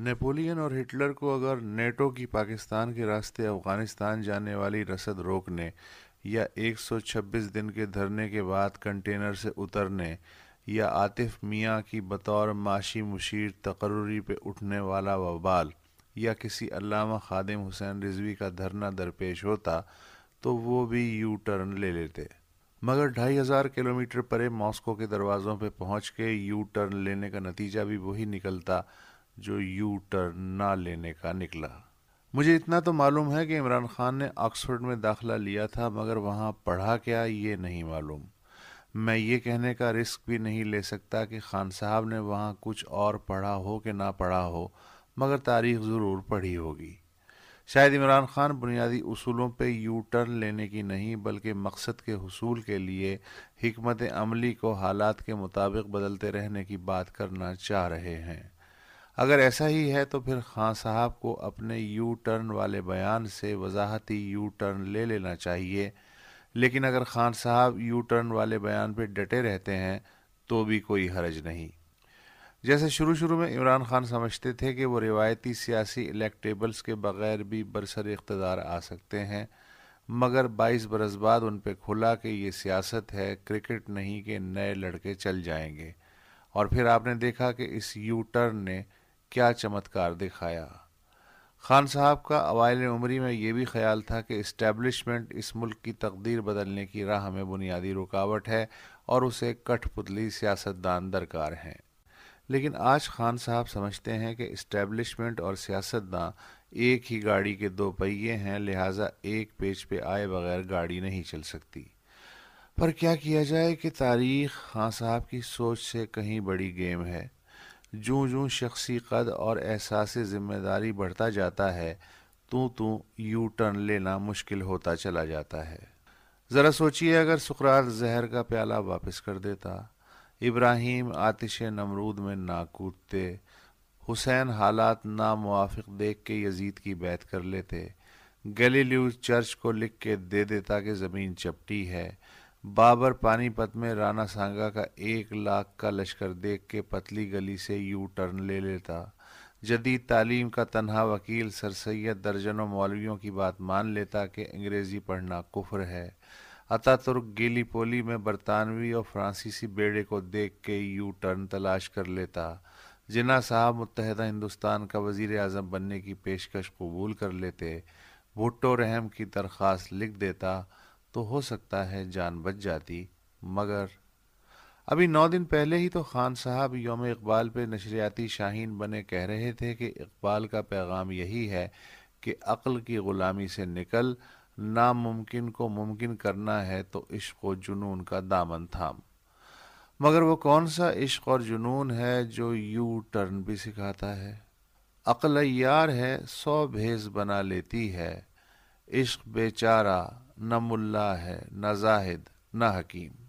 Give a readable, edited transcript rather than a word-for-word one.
Napoleon اور Hitler کو اگر نیٹو کی پاکستان کے راستے افغانستان جانے والی رسد روکنے یا 126 دن کے دھرنے کے بعد کنٹینر سے اترنے یا عاطف میاں کی بطور معاشی مشیر تقرری پہ اٹھنے والا وبال یا کسی علامہ خادم حسین رضوی کا دھرنا درپیش ہوتا تو وہ بھی یو ٹرن لے لیتے، مگر 2500 کلومیٹر پرے ماسکو کے دروازوں پہ پہنچ کے یو ٹرن لینے کا نتیجہ بھی وہی نکلتا جو یو ٹرن نہ لینے کا نکلا۔ مجھے اتنا تو معلوم ہے کہ عمران خان نے آکسفورڈ میں داخلہ لیا تھا، مگر وہاں پڑھا کیا یہ نہیں معلوم۔ میں یہ کہنے کا رسک بھی نہیں لے سکتا کہ خان صاحب نے وہاں کچھ اور پڑھا ہو کہ نہ پڑھا ہو، مگر تاریخ ضرور پڑھی ہوگی۔ شاید عمران خان بنیادی اصولوں پہ یو ٹرن لینے کی نہیں بلکہ مقصد کے حصول کے لیے حکمت عملی کو حالات کے مطابق بدلتے رہنے کی بات کرنا چاہ رہے ہیں۔ اگر ایسا ہی ہے تو پھر خان صاحب کو اپنے یو ٹرن والے بیان سے وضاحتی یو ٹرن لے لینا چاہیے، لیکن اگر خان صاحب یو ٹرن والے بیان پہ ڈٹے رہتے ہیں تو بھی کوئی حرج نہیں۔ جیسے شروع میں عمران خان سمجھتے تھے کہ وہ روایتی سیاسی الیکٹیبلز کے بغیر بھی برسر اقتدار آ سکتے ہیں، مگر 22 برس بعد ان پہ کھلا کہ یہ سیاست ہے، کرکٹ نہیں کہ نئے لڑکے چل جائیں گے، اور پھر آپ نے دیکھا کہ اس یو ٹرن نے کیا چمتکار دکھایا۔ خان صاحب کا اوائل عمری میں یہ بھی خیال تھا کہ اسٹیبلشمنٹ اس ملک کی تقدیر بدلنے کی راہ میں بنیادی رکاوٹ ہے اور اسے کٹھ پتلی سیاستدان درکار ہیں، لیکن آج خان صاحب سمجھتے ہیں کہ اسٹیبلشمنٹ اور سیاستداں ایک ہی گاڑی کے دو پہیے ہیں، لہٰذا ایک پیچ پہ آئے بغیر گاڑی نہیں چل سکتی۔ پر کیا کیا جائے کہ تاریخ خان صاحب کی سوچ سے کہیں بڑی گیم ہے۔ جوں جوں شخصی قد اور احساس ذمہ داری بڑھتا جاتا ہے تو یو ٹرن لینا مشکل ہوتا چلا جاتا ہے۔ ذرا سوچئے اگر سقراط زہر کا پیالہ واپس کر دیتا، ابراہیم آتش نمرود میں نہ کودتے، حسین حالات ناموافق دیکھ کے یزید کی بیعت کر لیتے، گیلیلیو چرچ کو لکھ کے دے دیتا کہ زمین چپٹی ہے، بابر پانی پت میں رانا سانگا کا 1,00,000 کا لشکر دیکھ کے پتلی گلی سے یو ٹرن لے لیتا، جدید تعلیم کا تنہا وکیل سر سید درجنوں مولویوں کی بات مان لیتا کہ انگریزی پڑھنا کفر ہے، اتا ترک گیلی پولی میں برطانوی اور فرانسیسی بیڑے کو دیکھ کے یو ٹرن تلاش کر لیتا، جناح صاحب متحدہ ہندوستان کا وزیر اعظم بننے کی پیشکش قبول کر لیتے، بھٹو رحم کی درخواست لکھ دیتا، تو ہو سکتا ہے جان بچ جاتی۔ مگر ابھی 9 دن پہلے ہی تو خان صاحب یوم اقبال پہ نشریاتی شاہین بنے کہہ رہے تھے کہ اقبال کا پیغام یہی ہے کہ عقل کی غلامی سے نکل، ناممکن کو ممکن کرنا ہے تو عشق و جنون کا دامن تھام۔ مگر وہ کون سا عشق اور جنون ہے جو یو ٹرن بھی سکھاتا ہے؟ عقل عیار ہے 100 بھیس بنا لیتی ہے، عشق بیچارہ نہ ملا ہے نہ زاہد نہ حکیم۔